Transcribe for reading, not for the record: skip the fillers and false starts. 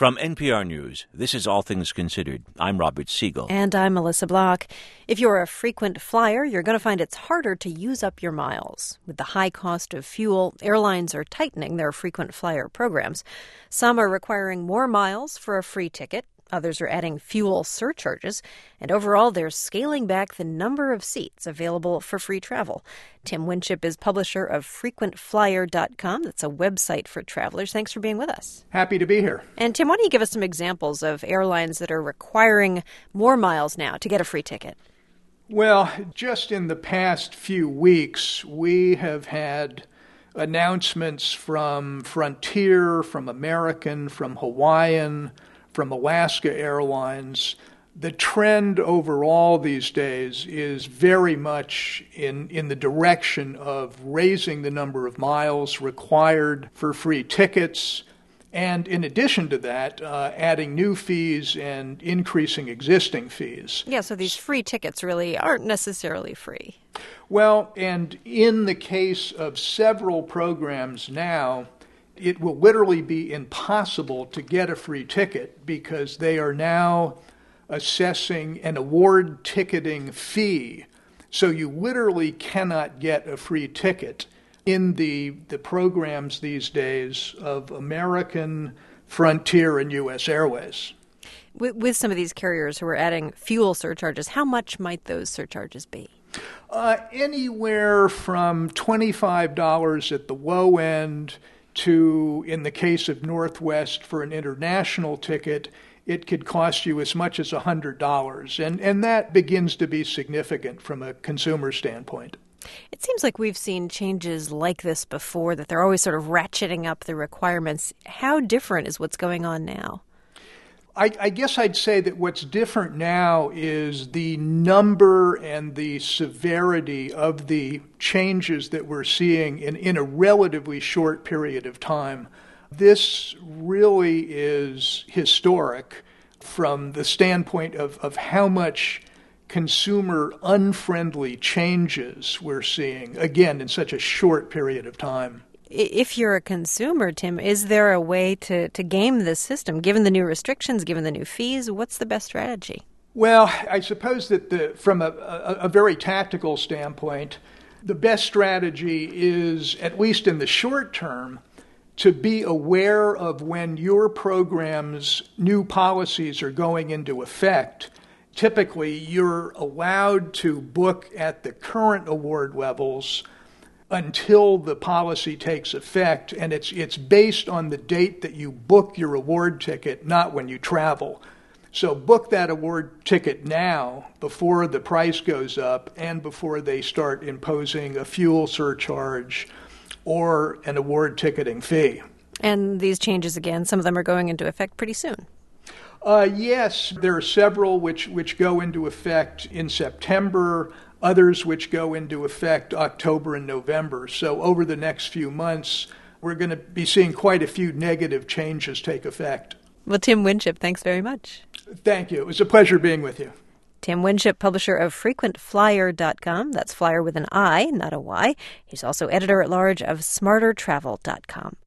From NPR News, this is All Things Considered. I'm Robert Siegel. And I'm Melissa Block. If you're a frequent flyer, you're going to find it's harder to use up your miles. With the high cost of fuel, airlines are tightening their frequent flyer programs. Some are requiring more miles for a free ticket. Others are adding fuel surcharges. And overall, they're scaling back the number of seats available for free travel. Tim Winship is publisher of FrequentFlyer.com. That's a website for travelers. Thanks for being with us. Happy to be here. And Tim, why don't you give us some examples of airlines that are requiring more miles now to get a free ticket? Well, just in the past few weeks, we have had announcements from Frontier, from American, from Hawaiian, from Alaska Airlines. The trend overall these days is very much in the direction of raising the number of miles required for free tickets, and in addition to that, adding new fees and increasing existing fees. Yeah, so these free tickets really aren't necessarily free. Well, and in the case of several programs now, it will literally be impossible to get a free ticket because they are now assessing an award ticketing fee. So you literally cannot get a free ticket in the programs these days of American, Frontier, and U.S. Airways. With some of these carriers who are adding fuel surcharges, how much might those surcharges be? Anywhere from $25 at the low end to, in the case of Northwest, for an international ticket, it could cost you as much as $100. And that begins to be significant from a consumer standpoint. It seems like we've seen changes like this before, that they're always sort of ratcheting up the requirements. How different is what's going on now? I guess I'd say that what's different now is the number and the severity of the changes that we're seeing in a relatively short period of time. This really is historic from the standpoint of how much consumer unfriendly changes we're seeing, again, in such a short period of time. If you're a consumer, Tim, is there a way to game this system? Given the new restrictions, given the new fees, what's the best strategy? Well, I suppose that from a very tactical standpoint, the best strategy is, at least in the short term, to be aware of when your program's new policies are going into effect. Typically, you're allowed to book at the current award levels until the policy takes effect, and it's based on the date that you book your award ticket, not when you travel. So book that award ticket now before the price goes up and before they start imposing a fuel surcharge or an award ticketing fee. And these changes, again, some of them are going into effect pretty soon. Yes, there are several which go into effect in September, others which go into effect October and November. So over the next few months, we're going to be seeing quite a few negative changes take effect. Well, Tim Winship, thanks very much. Thank you. It was a pleasure being with you. Tim Winship, publisher of FrequentFlyer.com. That's flyer with an I, not a Y. He's also editor-at-large of SmarterTravel.com.